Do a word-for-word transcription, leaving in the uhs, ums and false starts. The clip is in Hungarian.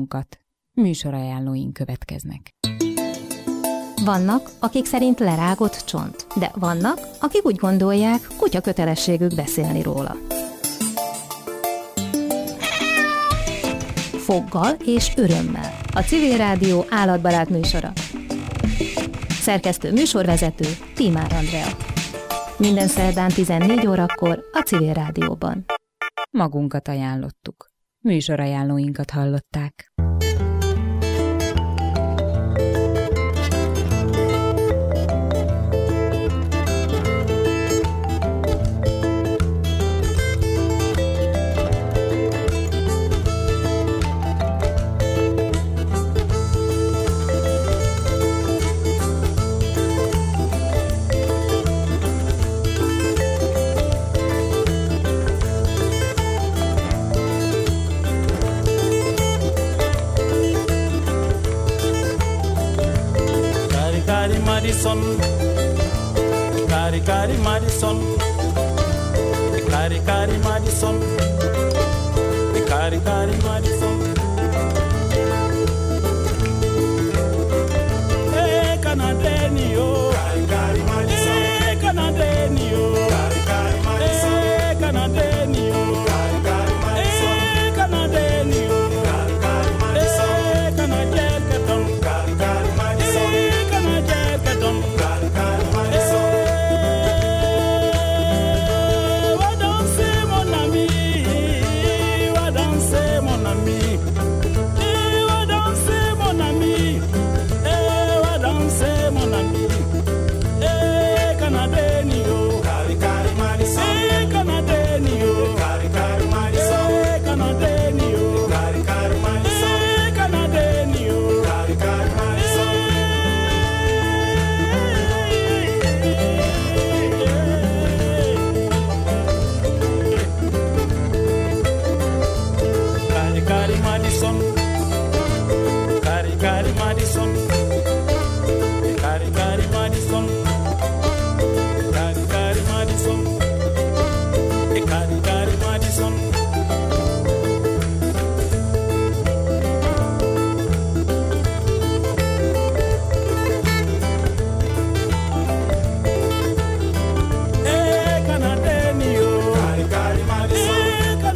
magunkat. Műsorajánlóink következnek. Vannak, akik szerint lerágott csont, de vannak, akik úgy gondolják, kutya kötelességük beszélni róla. Foggal és örömmel. A Civil Rádió állatbarát műsora. Szerkesztő műsorvezető Tímár Andrea. Minden szerdán tizennégy órakor a Civil Rádióban. Magunkat ajánlottuk. Műsorajánlóinkat hallották. Madison, Kari Kari Madison, Kari Kari Madison, Kari Kari Madison.